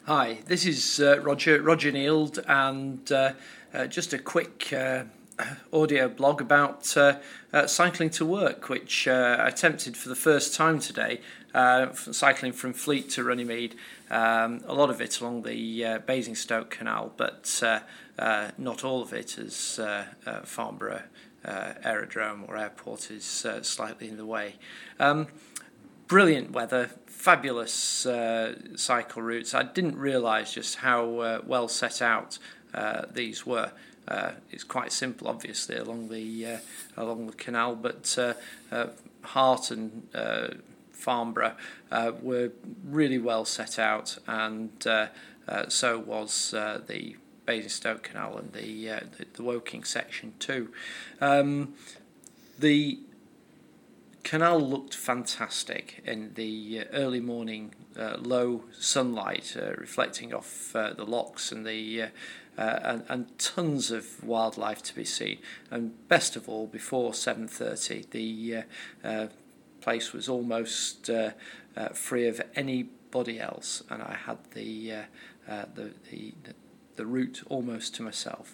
Hi, this is Roger Neild, and just a quick audio blog about cycling to work, which I attempted for the first time today, cycling from Fleet to Runnymede, a lot of it along the Basingstoke Canal, but not all of it, as Farnborough Aerodrome or Airport is slightly in the way. Brilliant weather, fabulous cycle routes. I didn't realise just how well set out these were. It's quite simple, obviously, along the canal, but Hart and Farnborough were really well set out, and so was the Basingstoke Canal and the Woking section too. The canal looked fantastic in the early morning low sunlight, reflecting off the locks and and tons of wildlife to be seen. And best of all, before 7:30, the place was almost free of anybody else, and I had the route almost to myself.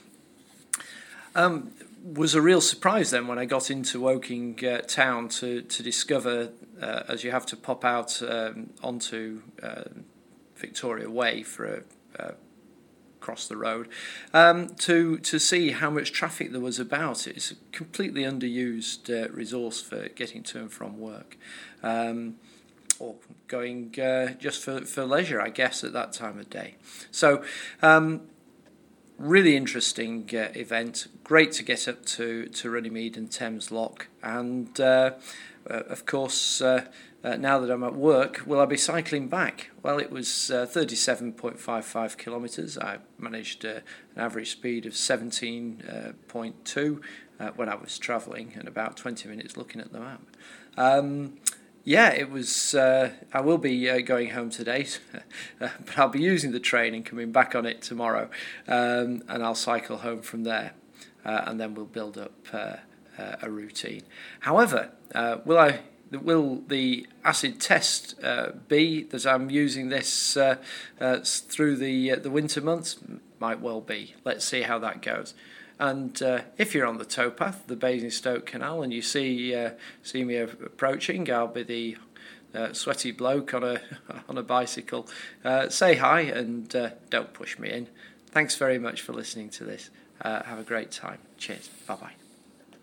Was a real surprise then when I got into Woking town to discover, as you have to pop out onto Victoria Way for across the road, to see how much traffic there was about. It's a completely underused resource for getting to and from work, or going just for leisure, I guess, at that time of day. So really interesting event. Great to get up to Runnymede and Thames Lock, and of course now that I'm at work, will I be cycling back? Well, it was 37.55 kilometres. I managed an average speed of 17.2 when I was travelling, and about 20 minutes looking at the map. Yeah, it was. I will be going home today, but I'll be using the train and coming back on it tomorrow, and I'll cycle home from there, and then we'll build up a routine. However, will the acid test be that I'm using this through the winter months? Might well be. Let's see how that goes. And if you're on the towpath, the Basingstoke Canal, and you see me approaching, I'll be the sweaty bloke on a bicycle. Say hi and don't push me in. Thanks very much for listening to this. Have a great time. Cheers. Bye-bye.